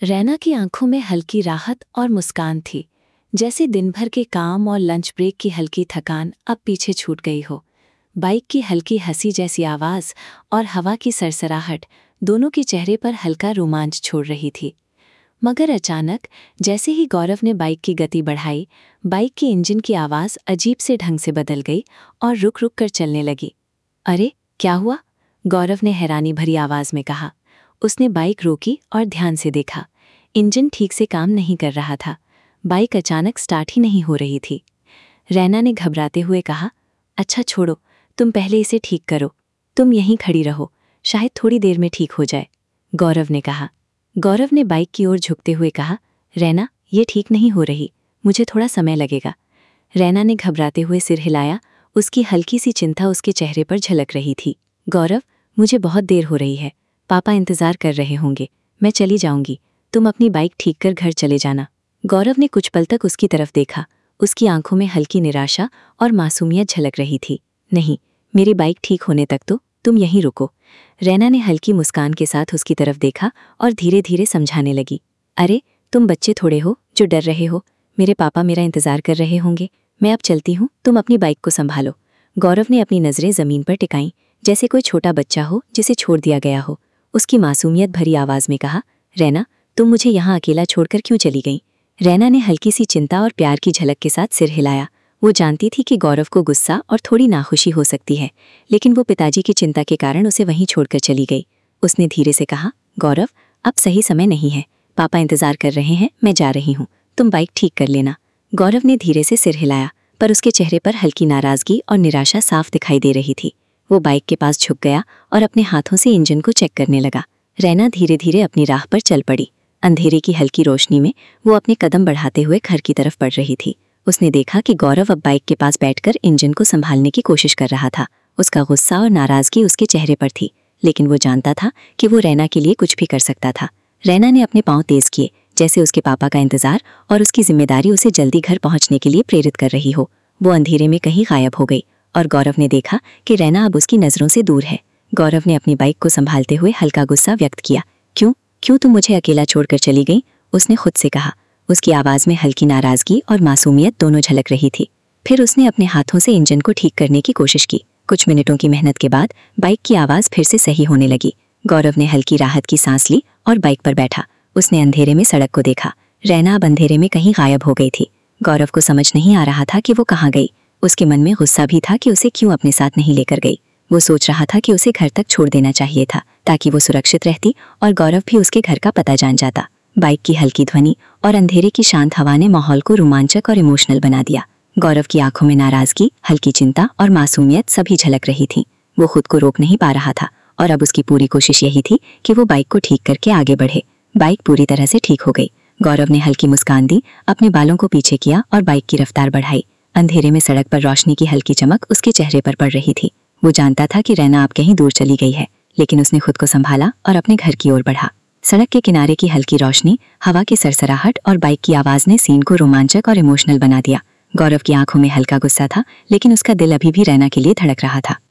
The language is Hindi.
रैना की आंखों में हल्की राहत और मुस्कान थी, जैसे दिन भर के काम और लंच ब्रेक की हल्की थकान अब पीछे छूट गई हो। बाइक की हल्की हंसी जैसी आवाज़ और हवा की सरसराहट दोनों के चेहरे पर हल्का रोमांच छोड़ रही थी। मगर अचानक जैसे ही गौरव ने बाइक की गति बढ़ाई, बाइक के इंजन की आवाज़ अजीब से ढंग से बदल गई और रुक रुक कर चलने लगी। अरे, क्या हुआ? गौरव ने हैरानी भरी आवाज़ में कहा। उसने बाइक रोकी और ध्यान से देखा। इंजन ठीक से काम नहीं कर रहा था। बाइक अचानक स्टार्ट ही नहीं हो रही थी। रैना ने घबराते हुए कहा, अच्छा छोड़ो, तुम पहले इसे ठीक करो। तुम यहीं खड़ी रहो, शायद थोड़ी देर में ठीक हो जाए, गौरव ने कहा। गौरव ने बाइक की ओर झुकते हुए कहा, रैना, ये ठीक नहीं हो रही, मुझे थोड़ा समय लगेगा। रैना ने घबराते हुए सिर हिलाया। उसकी हल्की सी चिंता उसके चेहरे पर झलक रही थी। गौरव, मुझे बहुत देर हो रही है, पापा इंतज़ार कर रहे होंगे, मैं चली जाऊंगी, तुम अपनी बाइक ठीक कर घर चले जाना। गौरव ने कुछ पल तक उसकी तरफ देखा। उसकी आंखों में हल्की निराशा और मासूमियत झलक रही थी। नहीं, मेरी बाइक ठीक होने तक तो तुम यहीं रुको। रैना ने हल्की मुस्कान के साथ उसकी तरफ देखा और धीरे धीरे समझाने लगी, अरे, तुम बच्चे थोड़े हो जो डर रहे हो, मेरे पापा मेरा इंतज़ार कर रहे होंगे, मैं अब चलती हूँ, तुम अपनी बाइक को संभालो। गौरव ने अपनी नज़रें ज़मीन पर टिकाईं, जैसे कोई छोटा बच्चा हो जिसे छोड़ दिया गया हो। उसकी मासूमियत भरी आवाज़ में कहा, रैना, तुम मुझे यहाँ अकेला छोड़कर क्यों चली गई? रैना ने हल्की सी चिंता और प्यार की झलक के साथ सिर हिलाया। वो जानती थी कि गौरव को गुस्सा और थोड़ी नाखुशी हो सकती है, लेकिन वो पिताजी की चिंता के कारण उसे वहीं छोड़कर चली गई। उसने धीरे से कहा, गौरव, अब सही समय नहीं है, पापा इंतज़ार कर रहे हैं, मैं जा रही हूँ, तुम बाइक ठीक कर लेना। गौरव ने धीरे से सिर हिलाया, पर उसके चेहरे पर हल्की नाराज़गी और निराशा साफ दिखाई दे रही थी। वो बाइक के पास झुक गया और अपने हाथों से इंजन को चेक करने लगा। रैना धीरे धीरे अपनी राह पर चल पड़ी। अंधेरे की हल्की रोशनी में वो अपने कदम बढ़ाते हुए घर की तरफ बढ़ रही थी। उसने देखा कि गौरव अब बाइक के पास बैठकर इंजन को संभालने की कोशिश कर रहा था। उसका गुस्सा और नाराज़गी उसके चेहरे पर थी, लेकिन वो जानता था कि वो रैना के लिए कुछ भी कर सकता था। रैना ने अपने पाँव तेज किए, जैसे उसके पापा का इंतजार और उसकी जिम्मेदारी उसे जल्दी घर पहुंचने के लिए प्रेरित कर रही हो। वो अंधेरे में कहीं गायब हो गई और गौरव ने देखा कि रैना अब उसकी नज़रों से दूर है। गौरव ने अपनी बाइक को संभालते हुए हल्का गुस्सा व्यक्त किया। क्यों तुम मुझे अकेला छोड़कर चली गई? उसने खुद से कहा। उसकी आवाज़ में हल्की नाराज़गी और मासूमियत दोनों झलक रही थी। फिर उसने अपने हाथों से इंजन को ठीक करने की कोशिश की। कुछ मिनटों की मेहनत के बाद बाइक की आवाज़ फिर से सही होने लगी। गौरव ने हल्की राहत की सांस ली और बाइक पर बैठा। उसने अंधेरे में सड़क को देखा। रैना अब अंधेरे में कहीं गायब हो गई थी। गौरव को समझ नहीं आ रहा था कि वो कहाँ गई। उसके मन में गुस्सा भी था कि उसे क्यों अपने साथ नहीं लेकर गई। वो सोच रहा था कि उसे घर तक छोड़ देना चाहिए था, ताकि वो सुरक्षित रहती और गौरव भी उसके घर का पता जान जाता। बाइक की हल्की ध्वनि और अंधेरे की शांत हवा ने माहौल को रोमांचक और इमोशनल बना दिया। गौरव की आंखों में नाराज़गी, हल्की चिंता और मासूमियत सभी झलक रही थी। वो खुद को रोक नहीं पा रहा था और अब उसकी पूरी कोशिश यही थी कि वो बाइक को ठीक करके आगे बढ़े। बाइक पूरी तरह से ठीक हो गई। गौरव ने हल्की मुस्कान दी, अपने बालों को पीछे किया और बाइक की रफ्तार बढ़ाई। अंधेरे में सड़क पर रोशनी की हल्की चमक उसके चेहरे पर पड़ रही थी। वो जानता था कि रैना अब कहीं दूर चली गई है, लेकिन उसने खुद को संभाला और अपने घर की ओर बढ़ा। सड़क के किनारे की हल्की रोशनी, हवा की सरसराहट और बाइक की आवाज़ ने सीन को रोमांचक और इमोशनल बना दिया। गौरव की आंखों में हल्का गुस्सा था, लेकिन उसका दिल अभी भी रैना के लिए धड़क रहा था।